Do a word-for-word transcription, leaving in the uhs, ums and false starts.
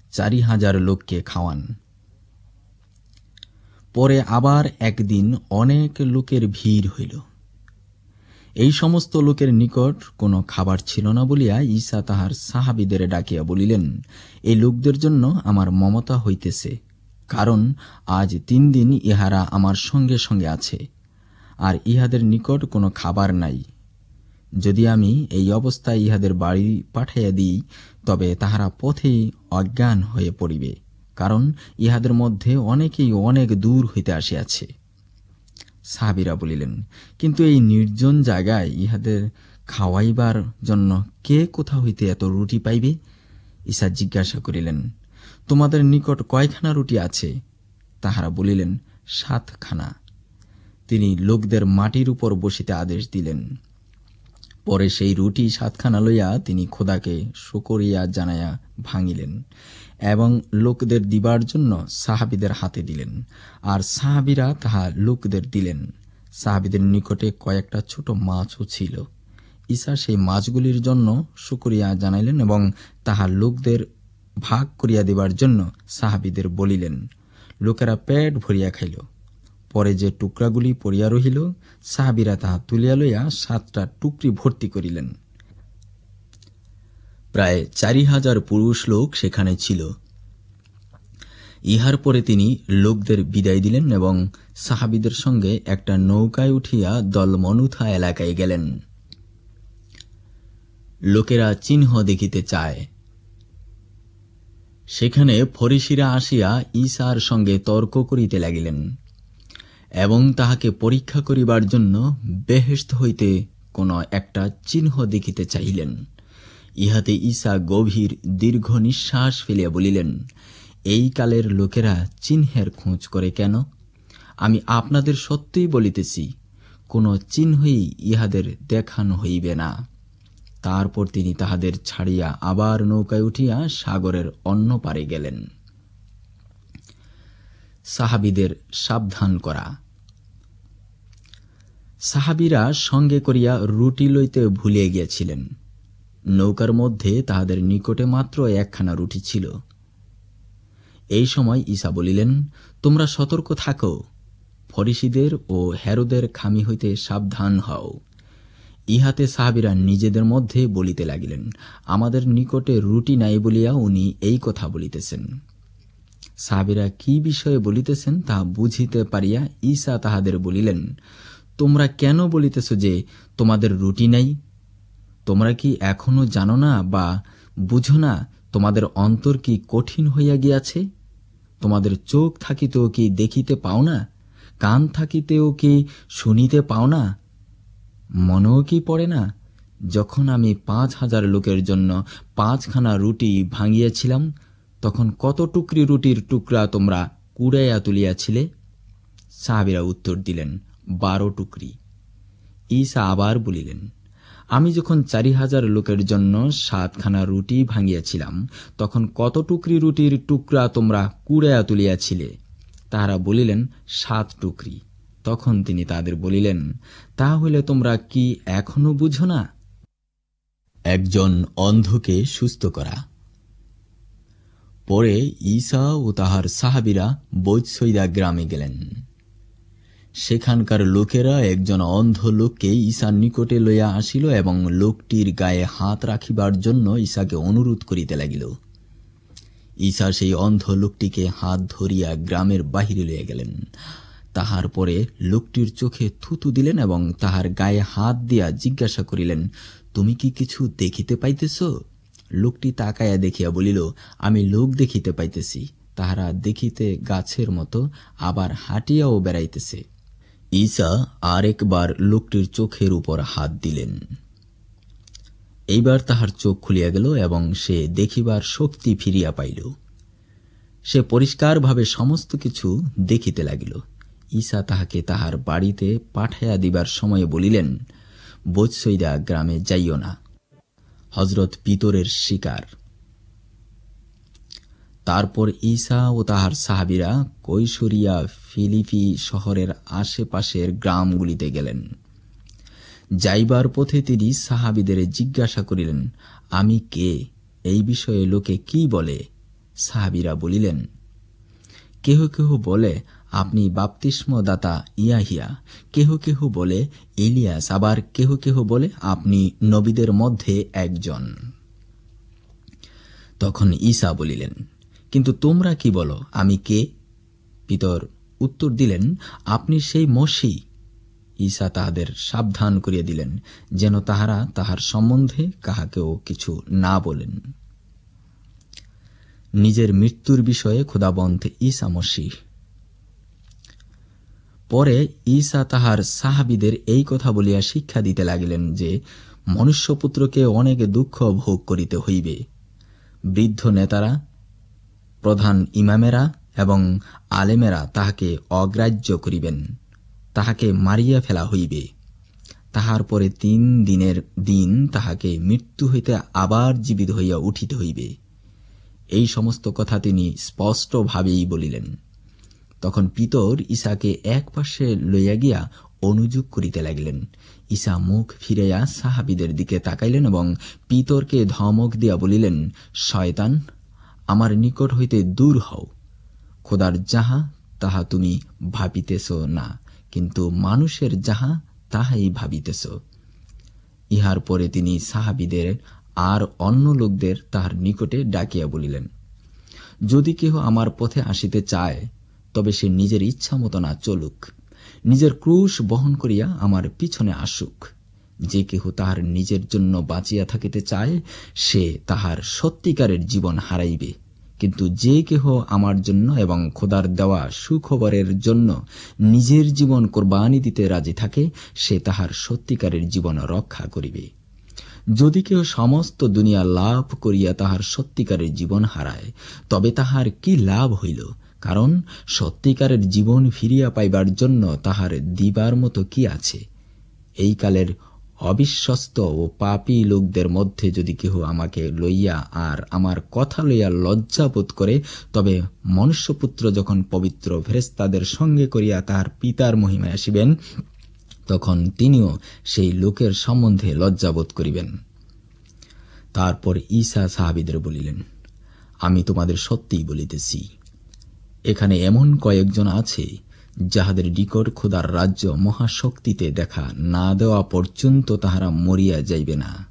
চারি হাজার লোককে খাওয়ান। পরে আবার একদিন অনেক লোকের ভিড় হইল। এই সমস্ত লোকের নিকট কোনো খাবার ছিল না বলিয়া ঈসা তাহার সাহাবীদের ডাকিয়া বলিলেন, এই লোকদের জন্য আমার মমতা হইতেছে, কারণ আজ তিন দিন ইহারা আমার সঙ্গে সঙ্গে আছে, আর ইহাদের নিকট কোনো খাবার নাই। যদি আমি এই অবস্থায় ইহাদের বাড়ি পাঠাইয়া দিই, তবে তাহারা পথেই অজ্ঞান হয়ে পড়িবে, কারণ ইহাদের মধ্যে অনেকেই অনেক দূর হইতে আসিয়াছে। সাহাবীরা বলিলেন, কিন্তু এই নির্জন জায়গায় ইহাদের খাওয়াইবার জন্য কে কোথা হইতে এত রুটি পাইবে? ঈসা জিজ্ঞাসা করিলেন, তোমাদের নিকট কয়খানা রুটি আছে? তাহারা বলিলেন, সাতখানা। তিনি লোকদের মাটির উপর বসিতে আদেশ দিলেন। পরে সেই রুটি সাতখানা লইয়া তিনি খোদাকে শুকরিয়া জানাইয়া ভাঙিলেন এবং লোকদের দিবার জন্য সাহাবীদের হাতে দিলেন, আর সাহাবীরা তাহা লোকদের দিলেন। সাহাবীদের নিকটে কয়েকটা ছোট মাছও ছিল। ঈসা সেই মাছগুলির জন্য শুকরিয়া জানাইলেন এবং তাহা লোকদের ভাগ করিয়া দিবার জন্য সাহাবীদের বলিলেন। লোকেরা পেট ভরিয়া খাইল। পরে যে টুকরাগুলি পড়িয়া রহিল, সাহাবীরা তাহা তুলিয়া লইয়া সাতটা টুকরি ভর্তি করিলেন। প্রায় চারি হাজার পুরুষ লোক সেখানে ছিল। ইহার পরে তিনি লোকদের বিদায় দিলেন এবং সাহাবীদের সঙ্গে একটা নৌকায় উঠিয়া দলমনুথা এলাকায় গেলেন। লোকেরা চিহ্ন দেখিতে চায়। সেখানে ফরিসীরা আসিয়া ঈসার সঙ্গে তর্ক করিতে লাগিলেন এবং তাহাকে পরীক্ষা করিবার জন্য বেহেশত হইতে কোনো একটা চিহ্ন দেখিতে চাহিলেন। ইহাতে ঈসা গভীর দীর্ঘ নিঃশ্বাস ফেলিয়া বলিলেন, এই কালের লোকেরা চিহ্নের খোঁজ করে কেন? আমি আপনাদের সত্যই বলিতেছি, কোনো চিহ্নই ইহাদের দেখানো হইবে না। তারপর তিনি তাহাদের ছাড়িয়া আবার নৌকায় উঠিয়া সাগরের অন্য পারে গেলেন। সাহাবীদের সাবধান করা। সাহাবীরা সঙ্গে করিয়া রুটি লইতে ভুলিয়া গিয়াছিলেন। নৌকার মধ্যে তাহাদের নিকটে মাত্র একখানা রুটি ছিল। এই সময় ঈসা বলিলেন, তোমরা সতর্ক থাকো, ফরিসীদের ও হেরোদের খামি হইতে সাবধান হও। ইহাতে সাহাবীরা নিজেদের মধ্যে বলিতে লাগিলেন, আমাদের নিকটে রুটি নাই বলিয়া উনি এই কথা বলিতেছেন। সাহাবীরা কি বিষয়ে বলিতেছেন তা বুঝিতে পারিয়া ঈসা তাহাদের বলিলেন, তোমরা কেন বলিতেছ যে তোমাদের রুটি নাই? তোমরা কি এখনো জানো না বা বুঝো না তোমাদের অন্তর কি কঠিন হইয়া গিয়াছে? তোমাদের চোখ থাকিতেও কি দেখিতে পাও না? কান থাকিতেও কি শুনিতে পাও না? মনেও কি পড়ে না, যখন আমি পাঁচ হাজার লোকের জন্য পাঁচখানা রুটি ভাঙিয়াছিলাম, তখন কত টুকরি রুটির টুকরা তোমরা কুড়াইয়া তুলিয়াছিলে? সাহাবীরা উত্তর দিলেন, বারো টুকরি। ঈসা আবার বলিলেন, আমি যখন চারি হাজার লোকের জন্য সাতখানা রুটি ভাঙিয়াছিলাম, তখন কত টুকরি রুটির টুকরা তোমরা কুড়াইয়া তুলিয়াছিলে? তাহারা বলিলেন, সাত টুকরি। তখন তিনি তাদের বলিলেন, তা হইলে তোমরা কি এখনো বুঝো না? একজন অন্ধকে সুস্থ করা। পরে ঈসা ও তাহার সাহাবীরা বৈতসইদা গ্রামে গেলেন। সেখানকার লোকেরা একজন অন্ধ লোককে ঈসার নিকটে লইয়া আসিল এবং লোকটির গায়ে হাত রাখিবার জন্য ঈসাকে অনুরোধ করিতে লাগিল। ঈসা সেই অন্ধ লোকটিকে হাত ধরিয়া গ্রামের বাহিরে লইয়া গেলেন। তাহার পরে লোকটির চোখে থুতু দিলেন এবং তাহার গায়ে হাত দিয়া জিজ্ঞাসা করিলেন, তুমি কি কিছু দেখিতে পাইতেছ? লোকটি তাকাইয়া দেখিয়া বলিল, আমি লোক দেখিতে পাইতেছি, তাহারা দেখিতে গাছের মতো, আবার হাঁটিয়াও বেড়াইতেছে। ঈসা আরেকবার লোকটির চোখের উপর হাত দিলেন। এইবার তাহার চোখ খুলিয়া গেল এবং সে দেখিবার শক্তি ফিরিয়া পাইল। সে পরিষ্কারভাবে সমস্ত কিছু দেখিতে লাগিল। ঈসা তাহাকে তাহার বাড়িতে পাঠাইয়া দিবার সময়ে বলিলেন, বৈতসইদা গ্রামে যাইও না। হযরত পিতরের শিকার। তারপর ঈসা ও তাহার সাহাবীরা কৈসরিয়া ফিলিপি শহরের আশেপাশের গ্রামগুলিতে গেলেন। যাইবার পথে তিনি সাহাবীদের জিজ্ঞাসা করিলেন, আমি কে? এই বিষয়ে লোকে কি বলে? সাহাবীরা বলিলেন, কেহ কেহ বলে আপনি বাপ্তিস্মদাতা ইয়াহিয়া, কেহ কেহ বলে এলিয়াস, আবার কেহ কেহ বলে আপনি নবীদের মধ্যে একজন। তখন ঈসা বলিলেন, কিন্তু তোমরা কি বলো, আমি কে? পিতর উত্তর দিলেন, আপনি সেই মসীহ। ঈসা তাহাদের সাবধান করিয়া দিলেন, যেন তাহারা তাহার সম্বন্ধে কাহাকেও কিছু না বলেন। নিজের মৃত্যুর বিষয়ে খোদাবন্ধ ঈসা মসীহ। পরে ঈসা তাহার সাহাবীদের এই কথা বলিয়া শিক্ষা দিতে লাগিলেন যে, মনুষ্যপুত্রকে অনেক দুঃখ ভোগ করিতে হইবে। বৃদ্ধ নেতারা, প্রধান ইমামেরা এবং আলেমেরা তাহাকে অগ্রাহ্য করিবেন, তাহাকে মারিয়া ফেলা হইবে। তাহার পরে তিন দিনের দিন তাহাকে মৃত্যু হইতে আবার জীবিত হইয়া উঠিতে হইবে। এই সমস্ত কথা তিনি স্পষ্টভাবেই বলিলেন। তখন পিতর ঈসাকে এক পাশে লইয়া গিয়া অনুযোগ করিতে লাগিলেন। ঈসা মুখ ফিরাইয়া সাহাবীদের দিকে তাকাইলেন এবং পিতরকে ধমক দিয়া বলিলেন, শয়তান, আমার নিকট হইতে দূর হও। খোদার যাহা তাহা তুমি ভাবিতেছ না, কিন্তু মানুষের যাহা তাহাই ভাবিতেছ। ইহার পরে তিনি সাহাবীদের আর অন্য লোকদের তাহার নিকটে ডাকিয়া বলিলেন, যদি কেহ আমার পথে আসিতে চায়, তবে সে নিজের ইচ্ছা মতো না চলুক, নিজের ক্রুশ বহন করিয়া আমার পিছনে আসুক। যে কেহ তাহার নিজের জন্য বাঁচিয়া থাকিতে চায়, সে তাহার সত্যিকারের জীবন হারাইবে। কিন্তু যে কেহ আমার জন্য এবং খোদার দেওয়া সুখবরের জন্য নিজের জীবন কোরবানি দিতে রাজি থাকে, সে তাহার সত্যিকারের জীবন রক্ষা করিবে। যদি কেহ সমস্ত দুনিয়া লাভ করিয়া তাহার সত্যিকারের জীবন হারায়, তবে তাহার কি লাভ হইল? কারণ সত্যিকারের জীবন ফিরিয়া পাইবার জন্য তাহার দিবার মতো কি আছে? এই কালের অবিশ্বস্ত ও পাপী লোকদের মধ্যে যদি কেহ আমাকে লইয়া আর আমার কথা লইয়া লজ্জাবোধ করে, তবে মনুষ্যপুত্র যখন পবিত্র ফেরেশতাদের সঙ্গে করিয়া তাহার পিতার মহিমায় আসিবেন, তখন তিনিও সেই লোকের সম্বন্ধে লজ্জাবোধ করিবেন। তারপর ঈসা সাহাবীদের বলিলেন, আমি তোমাদের সত্যিই বলিতেছি, এখানে এমন কয়েকজন আছে, যাহাদের নিকট খোদার রাজ্য মহাশক্তিতে দেখা না দেওয়া পর্যন্ত তাহারা মরিয়া যাইবে না।